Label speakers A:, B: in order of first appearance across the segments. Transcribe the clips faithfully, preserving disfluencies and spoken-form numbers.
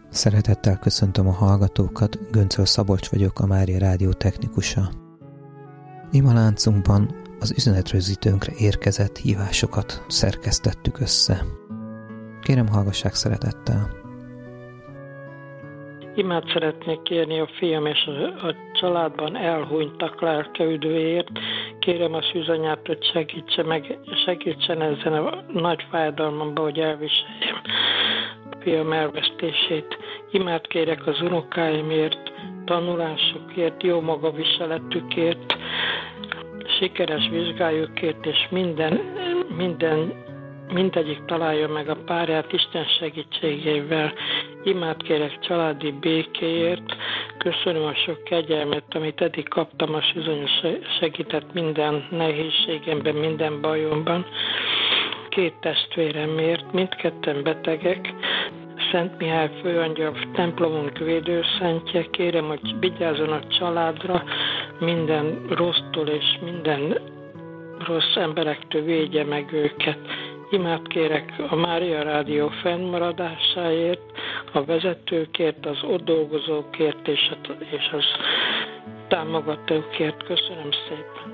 A: Szeretettel köszöntöm a hallgatókat, Göncöl Szabolcs vagyok, a Mária Rádió technikusa. Ima láncunkban az üzenetrögzítőnkre érkezett hívásokat szerkesztettük össze. Kérem, hallgassák szeretettel!
B: Imát szeretnék kérni a fiam és a, a családban elhunytak lelkeüdőért. Kérem a szűzanyát, hogy segítse meg, segítsen ezen a nagy fájdalmamban, hogy elviseljem a fiam elvesztését. Imát kérek az unokáimért, tanulásukért, jó magaviseletükért, sikeres vizsgájukért, és minden, minden, mindegyik találja meg a párját Isten segítségével. Imát kérek családi békéért, köszönöm a sok kegyelmet, amit eddig kaptam, a szűzanya segített minden nehézségemben, minden bajomban. Két testvéremért, mindketten betegek, Szent Mihály főangyal templomunk védőszentje, kérem, hogy vigyázzon a családra, minden rossztól és minden rossz emberektől védje meg őket. Imát kérek a Mária Rádió fennmaradásáért, a vezetőkért, az ott dolgozókért és, a, és az támogatókért. Köszönöm szépen.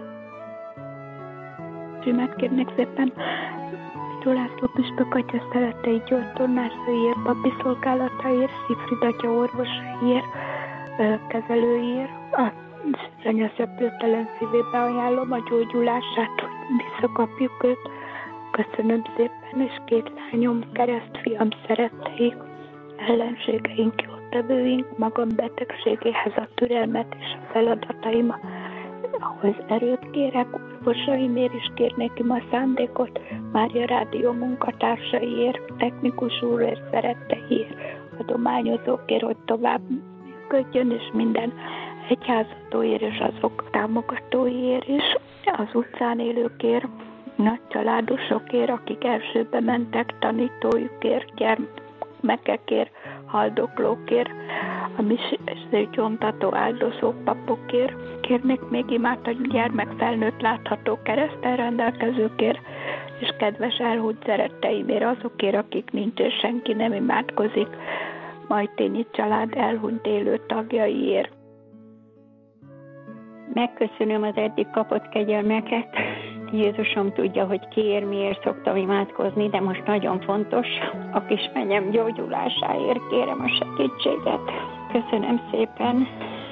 C: Imát kérnek szépen László püspök atya szerettei gyógytornászaiért, papi szolgálatáért, Szifrid atya orvosaiért, kezelőiért, a szűzanya szeplőtelen szívébe ajánlom a gyógyulását, hogy visszakapjuk őt. Köszönöm szépen, és két lányom, keresztfiam szerettei, ellenségeink, jótevőink, magam betegségéhez a türelmet és a feladataim, ahhoz erőt kérek, orvosaimért is kérnék a szándékot, Mária Rádió munkatársaiért, technikus úrért, szeretteiért, adományozókért, hogy tovább működjön, és minden egyházadóért és azok támogatóiért is, az utcán élőkért, nagy családosokért, akik elsőbe mentek, tanítójukért, gyermekekért, haldoklókért, a misércsontató áldozók, papokért. Kérnék még imát a gyermek felnőtt látható kereszttel rendelkezőkért, és kedves elhunyt szeretteimért, azokért, akik nincs és senki nem imádkozik, Majtényi család elhunyt élő tagjaiért.
D: Megköszönöm az eddig kapott kegyelmeket. Jézusom tudja, hogy kiért, miért szoktam imádkozni, de most nagyon fontos. A kismenyem gyógyulásáért kérem a segítséget. Köszönöm szépen.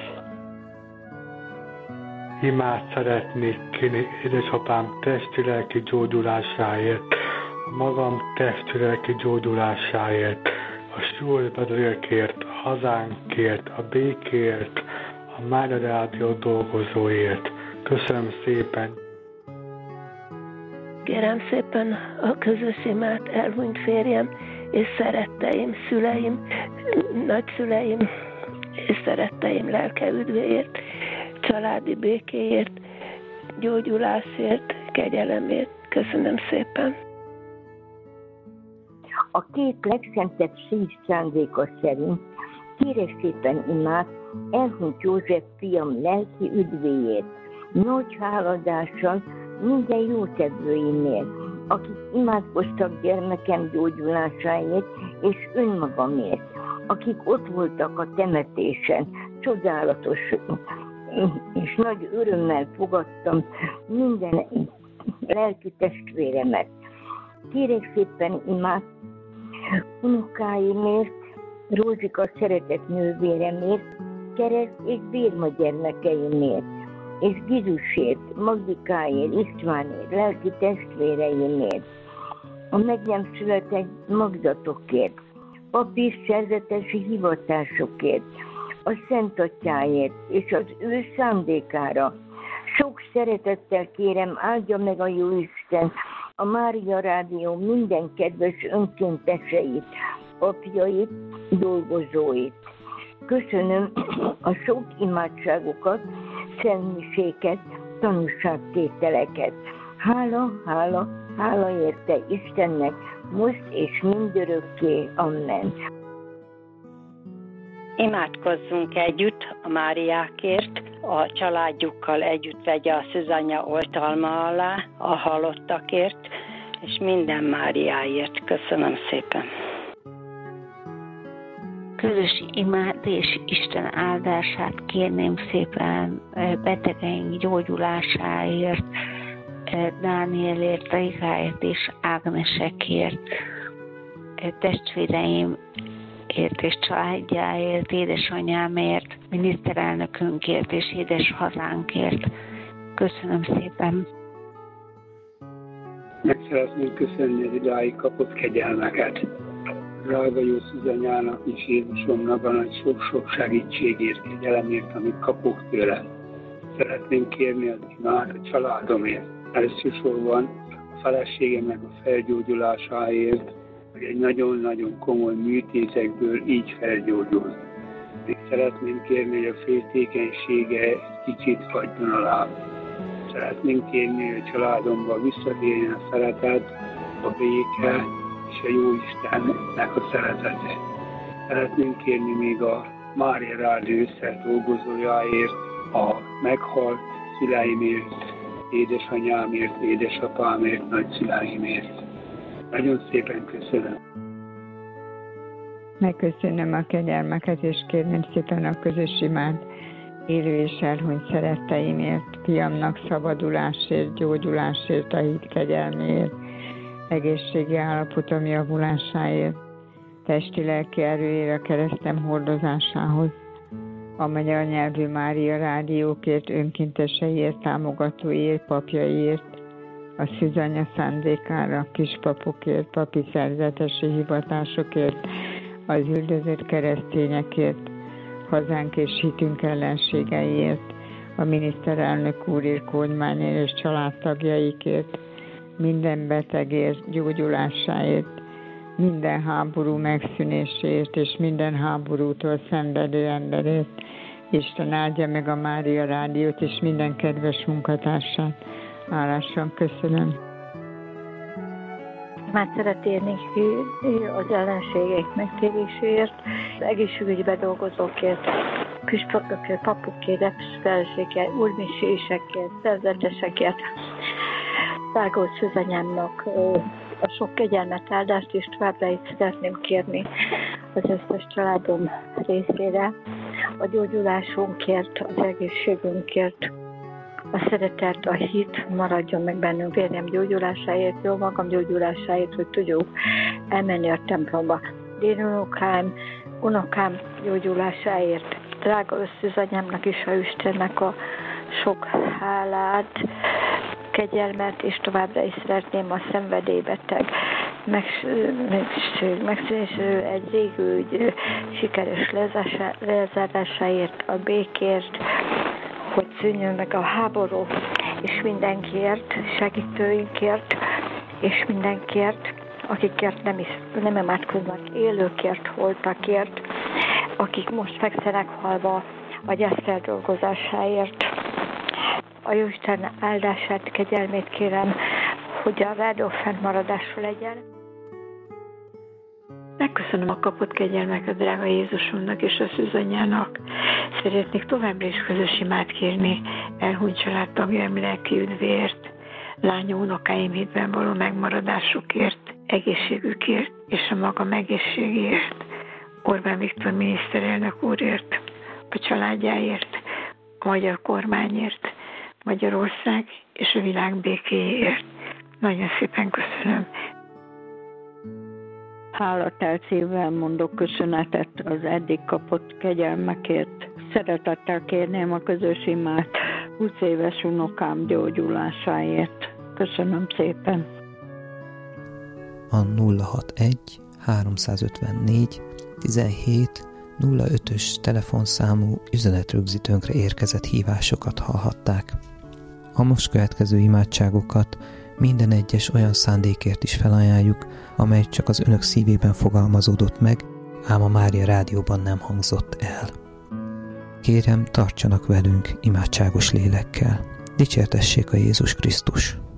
E: Imát szeretnék kérni édesapám testi-lelki gyógyulásáért, a magam testi-lelki gyógyulásáért, a súlybetegekért, a hazánkért, a békért, a Mária Rádió dolgozóért. Köszönöm szépen!
F: Kérem szépen a közös imát elhunyt férjem és szeretteim, szüleim, nagyszüleim és szeretteim lelke üdvéért, családi békéért, gyógyulásért, kegyelemért. Köszönöm szépen!
G: A két legszentebb szív szándéka szerint kérek szépen imát elhunyt József fiam lelki üdvéért, nagy háladással minden jótevőimért, akik imádkoztak gyermekem gyógyulásáért és önmagamért, akik ott voltak a temetésen, csodálatos és nagy örömmel fogadtam minden lelki testvéremet. Kérek szépen imát unokáimért, Rózsika szeretett nővéremért, kereszt és bérma gyermekeimért, és Gizusért, Magdikáért, Istvánért, lelki testvéreimért, a meg nem született magzatokért, papír szerzetesi hivatásokért, a Szent Atyáért és az ő szándékára. Sok szeretettel kérem, áldja meg a Jóisten a Mária Rádió minden kedves önkénteseit, apjait, dolgozóit. Köszönöm a sok imádságokat, szentmiséket, tanúságtételeket. Hála, hála, hála érte Istennek, most és mindörökké. Amen.
D: Imádkozzunk együtt a Máriákért, a családjukkal együtt vegye a szűzanya oltalma alá, a halottakért, és minden Máriáért. Köszönöm szépen. közös imát és Isten áldását kérném szépen betegeink gyógyulásáért, Dánielért, Rikáért és Ágnesekért, testvéreimért és családjáért, édesanyámért, miniszterelnökünkért és édes hazánkért. Köszönöm szépen!
H: Meg szeretném köszönni az idáig kapott kegyelmeket. Drága jó szűzanyának és Jézusomnak a nagy sok-sok segítségért, kegyelemért, amit kapok tőle. Szeretném kérni az imát a családomért. Elsősorban a feleségemnek a felgyógyulásáért, hogy egy nagyon-nagyon komoly műtétekből így felgyógyult. Még szeretném kérni, hogy a féltékenysége egy kicsit fagyjon alá. Szeretném kérni, hogy a családomba visszatérjen a szeretet, a béke és a Jóistennek a szeretete. Szeretném kérni még a Mária Rádió összes dolgozójáért, a meghalt szüleimért, édesanyámért, édesapámért, nagyszüleimért. Nagyon szépen köszönöm.
I: Megköszönöm a kegyelmeket, és kérném szépen a közös imát élő és elhunyt szeretteimért, fiamnak szabadulásért, gyógyulásért, a hit kegyelméért, egészségi állapotom javulásáért, testi-lelki erőért, a keresztem hordozásához, a magyar nyelvű Mária Rádiókért, önkénteseiért, támogatóiért, papjaiért, a szűzanya szándékára, kispapokért, papi szerzetesi hivatásokért, az üldözött keresztényekért, hazánk és hitünk ellenségeiért, a miniszterelnök úrért, kormányért és családtagjaikért, minden betegért, gyógyulásáért, minden háború megszűnéséért és minden háborútól szenvedő emberért. Isten áldja meg a Mária Rádiót és minden kedves munkatársát. Hálásan köszönöm.
C: Már szeretnék az ellenségek megtéréséért, az egészségügyben dolgozókért, püspökökért, papokért, feleségekért, úrmisésekért, szerzetesekért, Drága szűzanyámnak a sok kegyelmet, áldást és továbbra is szeretném kérni az összes családom részére, a gyógyulásunkért, az egészségünkért, a szeretet, a hit maradjon meg bennünk, férjem gyógyulásáért, jó magam gyógyulásáért, hogy tudjuk elmenni a templomba. Dédunokám, unokám gyógyulásáért, drága összűzanyámnak és a Istennek a sok hálát, kegyelmet, és továbbra is szeretném a szenvedélybeteg megszűnésről egy régő sikeres lezárásáért, a békért, hogy szűnjön meg a háború, és mindenkiért, segítőinkért, és mindenkiért, akikért nem, is, nem imádkoznak, élőkért, holtakért, akik most fekszenek halva a gyászfeldolgozásáért. A Jóisten áldását, kegyelmét kérem, hogy a rádió fennmaradásra legyen.
B: Megköszönöm a kapott kegyelmeket, drága Jézusomnak és a szűzanyának. Szeretnék továbbra is közös imát kérni elhunyt családtagjaim lelki üdvéért, lányom, unokáim hitben való megmaradásukért, egészségükért és a magam egészségéért, Orbán Viktor miniszterelnök úrért, a családjáért, a magyar kormányért, Magyarország és a világ békéért. Nagyon szépen köszönöm.
J: Hálatelt szívvel mondok köszönetet az eddig kapott kegyelmekért. Szeretettel kérném a közös imát húsz éves unokám gyógyulásáért. Köszönöm szépen.
A: A nulla hatvanegy háromszázötvennégy tizenhét nulla ötös telefonszámú üzenetrögzítőnkre érkezett hívásokat hallhatták. A most következő imádságokat minden egyes olyan szándékért is felajánljuk, amely csak az önök szívében fogalmazódott meg, ám a Mária Rádióban nem hangzott el. Kérem, tartsanak velünk imádságos lélekkel. Dicsértessék a Jézus Krisztus!